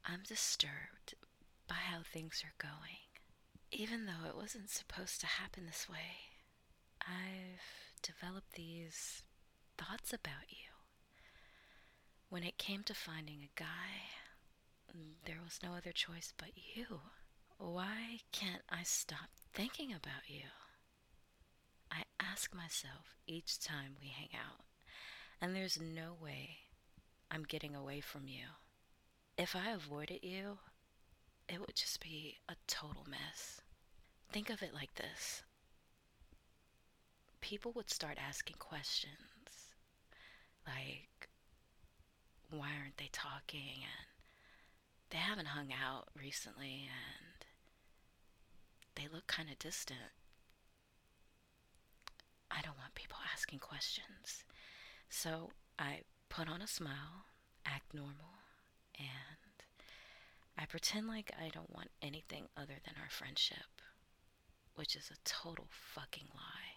I'm disturbed by how things are going. Even though it wasn't supposed to happen this way, I've developed these thoughts about you. When it came to finding a guy, there was no other choice but you. Why can't I stop thinking about you? I ask myself each time we hang out, and there's no way I'm getting away from you. If I avoided you, it would just be a total mess. Think of it like this: people would start asking questions like, why aren't they talking? And they haven't hung out recently and they look kind of distant. I don't want people asking questions. So I put on a smile, act normal, and I pretend like I don't want anything other than our friendship, which is a total fucking lie.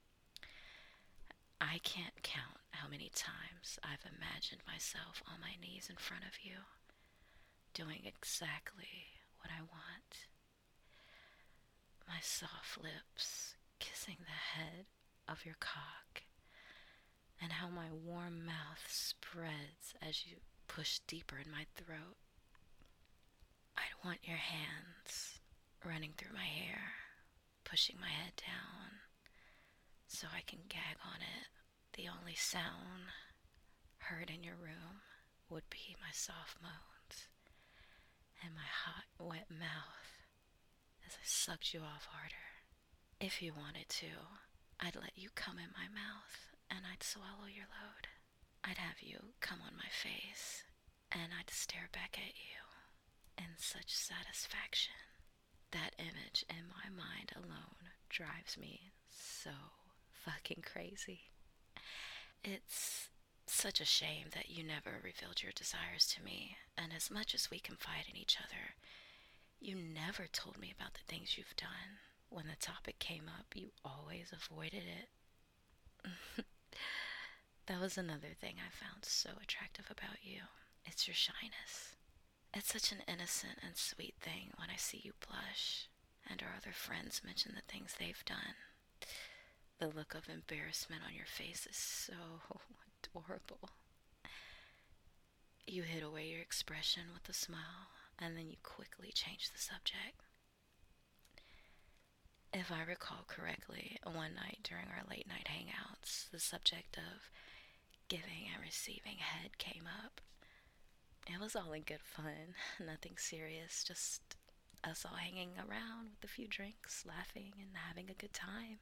I can't count how many times I've imagined myself on my knees in front of you, doing exactly what I want. My soft lips kissing the head of your cock, and how my warm mouth spreads as you push deeper in my throat. I'd want your hands running through my hair, pushing my head down so I can gag on it. The only sound heard in your room would be my soft moans and my hot, wet mouth as I sucked you off harder. If you wanted to, I'd let you come in my mouth and I'd swallow your load. I'd have you come on my face and I'd stare back at you in such satisfaction. That image in my mind alone drives me so fucking crazy. It's such a shame that you never revealed your desires to me, and as much as we confide in each other, you never told me about the things you've done. When the topic came up, you always avoided it. That was another thing I found so attractive about you. It's your shyness. It's such an innocent and sweet thing when I see you blush and our other friends mention the things they've done. The look of embarrassment on your face is so adorable. You hid away your expression with a smile, and then you quickly change the subject. If I recall correctly, one night during our late night hangouts, the subject of giving and receiving head came up. It was all in good fun, nothing serious, just us all hanging around with a few drinks, laughing and having a good time.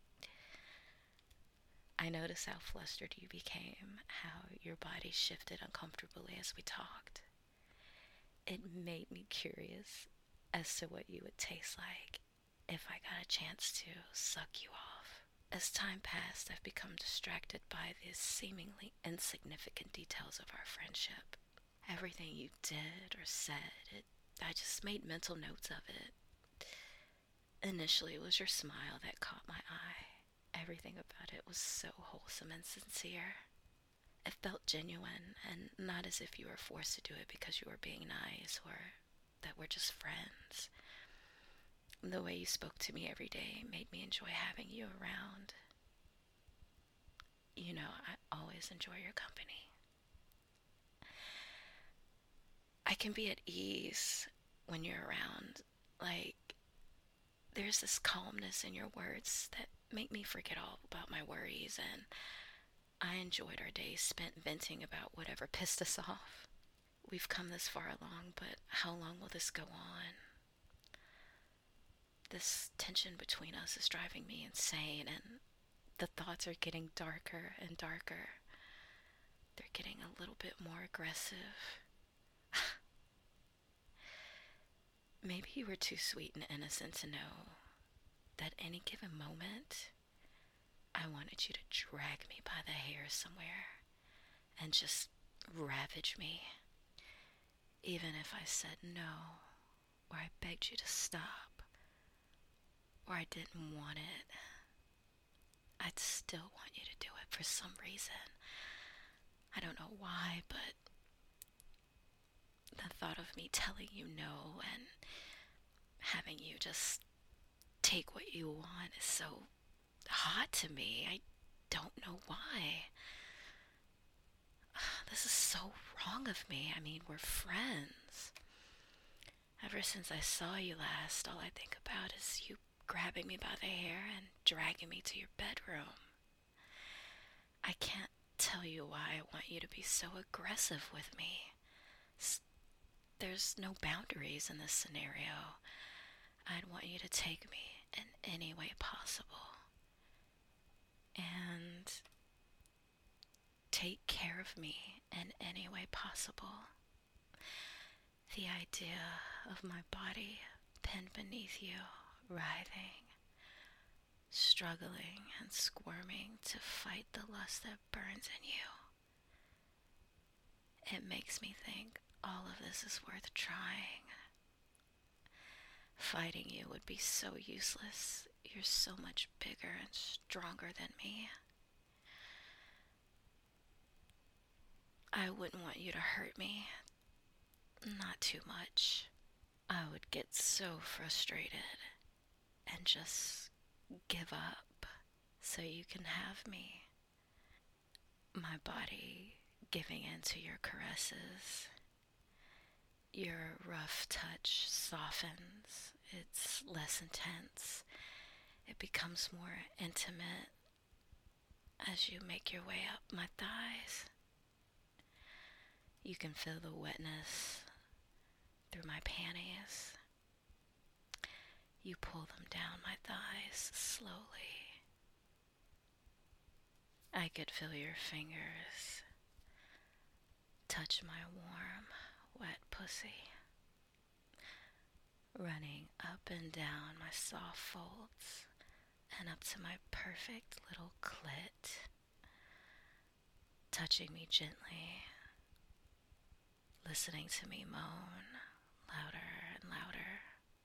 I noticed how flustered you became, how your body shifted uncomfortably as we talked. It made me curious as to what you would taste like if I got a chance to suck you off. As time passed, I've become distracted by the seemingly insignificant details of our friendship. Everything you did or said, I just made mental notes of it. Initially, it was your smile that caught my eye. Everything about it was so wholesome and sincere. It felt genuine and not as if you were forced to do it because you were being nice or that we're just friends. The way you spoke to me every day made me enjoy having you around. You know, I always enjoy your company. I can be at ease when you're around. Like, there's this calmness in your words that make me forget all about my worries, and I enjoyed our days spent venting about whatever pissed us off. We've come this far along, but how long will this go on? This tension between us is driving me insane, and the thoughts are getting darker and darker. They're getting a little bit more aggressive. Maybe you were too sweet and innocent to know that any given moment, I wanted you to drag me by the hair somewhere and just ravage me. Even if I said no, or I begged you to stop, or I didn't want it, I'd still want you to do it for some reason. I don't know why, but the thought of me telling you no and having you just take what you want is so hot to me. I don't know why. This is so wrong of me. I mean, we're friends. Ever since I saw you last, all I think about is you grabbing me by the hair and dragging me to your bedroom. I can't tell you why I want you to be so aggressive with me. There's no boundaries in this scenario. I'd want you to take me in any way possible and take care of me in any way possible. The idea of my body pinned beneath you, writhing, struggling and squirming to fight the lust that burns in you. It makes me think all of this is worth trying. Fighting you would be so useless. You're so much bigger and stronger than me. I wouldn't want you to hurt me. Not too much. I would get so frustrated and just give up so you can have me. My body giving in to your caresses. Your rough touch softens. It's less intense. It becomes more intimate as you make your way up my thighs. You can feel the wetness through my panties. You pull them down my thighs slowly. I could feel your fingers touch my warm, wet pussy, running up and down my soft folds and up to my perfect little clit, touching me gently, listening to me moan louder and louder.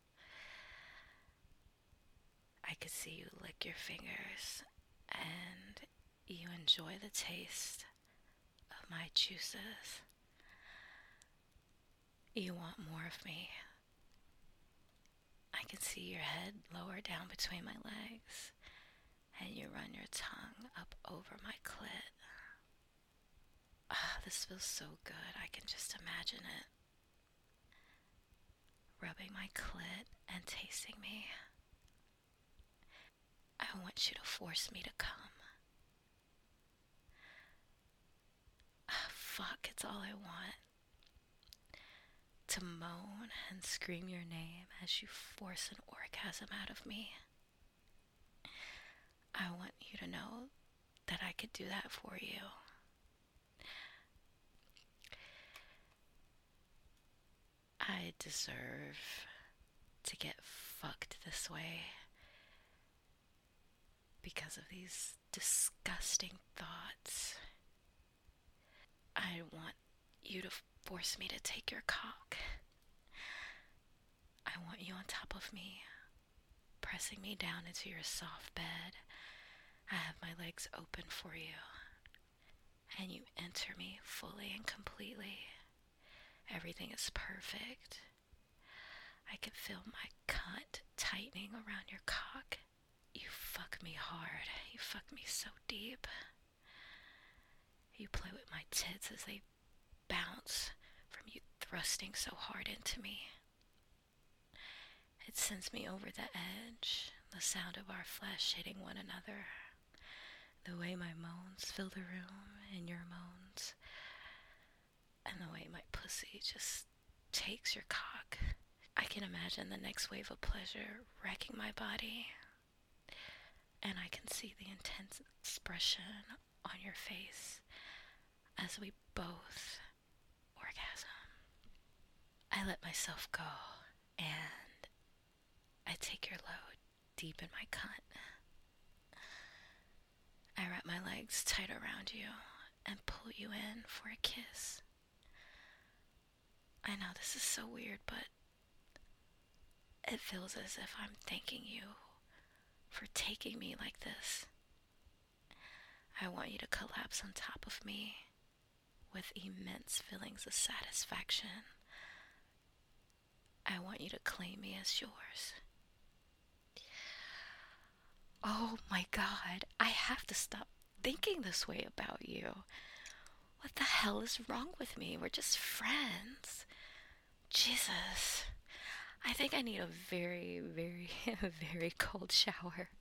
I could see you lick your fingers and you enjoy the taste of my juices. You want more of me. I can see your head lower down between my legs and you run your tongue up over my clit. This feels so good, I can just imagine it. Rubbing my clit and tasting me. I want you to force me to come. Fuck, it's all I want. To moan and scream your name as you force an orgasm out of me. I want you to know that I could do that for you. I deserve to get fucked this way because of these disgusting thoughts. I want you to force me to take your cock. I want you on top of me, pressing me down into your soft bed. I have my legs open for you, and you enter me fully and completely. Everything is perfect. I can feel my cunt tightening around your cock. You fuck me hard. You fuck me so deep. You play with my tits as they bounce from you thrusting so hard into me. It sends me over the edge, the sound of our flesh hitting one another, the way my moans fill the room and your moans, and the way my pussy just takes your cock. I can imagine the next wave of pleasure wrecking my body, and I can see the intense expression on your face as we both orgasm. I let myself go, and I take your load deep in my cunt. I wrap my legs tight around you and pull you in for a kiss. I know this is so weird, but it feels as if I'm thanking you for taking me like this. I want you to collapse on top of me with immense feelings of satisfaction want you to claim me as yours. Oh my God, I have to stop thinking this way about you. What the hell is wrong with me? We're just friends. Jesus. I think I need a very, very, very cold shower.